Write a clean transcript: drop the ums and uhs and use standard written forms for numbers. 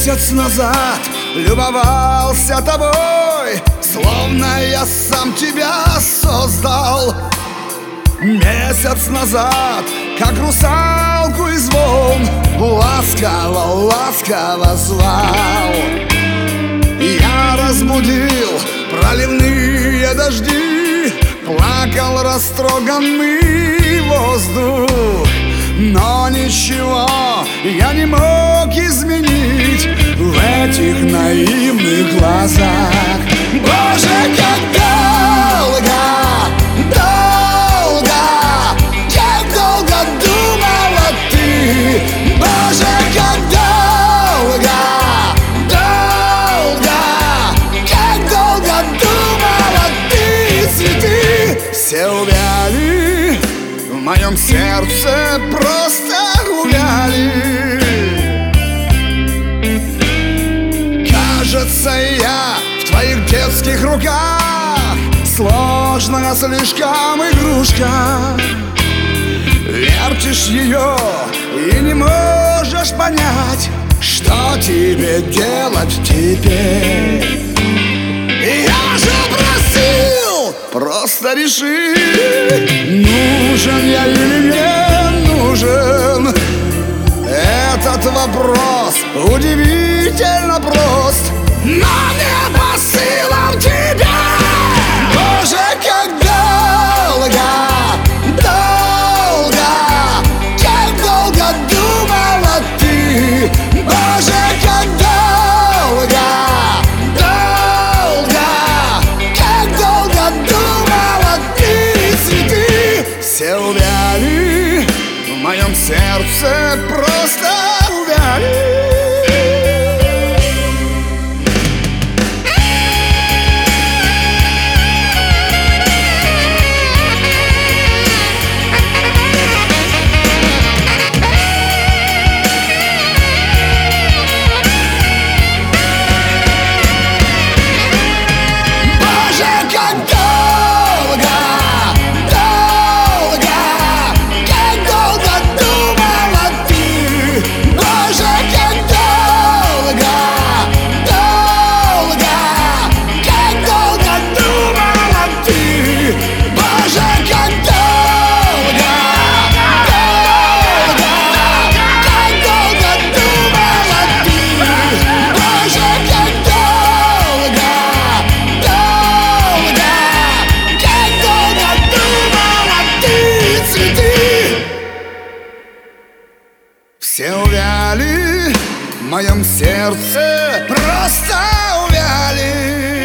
Месяц назад любовался тобой, словно я сам тебя создал. Месяц назад, как русалку из волн, ласково, ласково звал. Я разбудил проливные дожди, плакал растроганный воздух. Но ничего я не мог изменить в этих наивных глазах. Боже, как долго, долго, как долго думала ты. Боже, как долго, долго, как долго думала ты. Цветы все увяли, в моем сердце просто увяли. Кажется, я в твоих детских руках сложная слишком игрушка. Вертишь ее и не можешь понять, что тебе делать теперь. Я же просил, просто реши, нужен я или не нужен. Этот вопрос удивительно прост, но не по силам тебя. Боже, как долго, долго, как долго думала ты. Боже, как долго, долго, как долго думала ты. Цветы все увяли, в моем сердце просто увяли. Все увяли, в моем сердце просто увяли.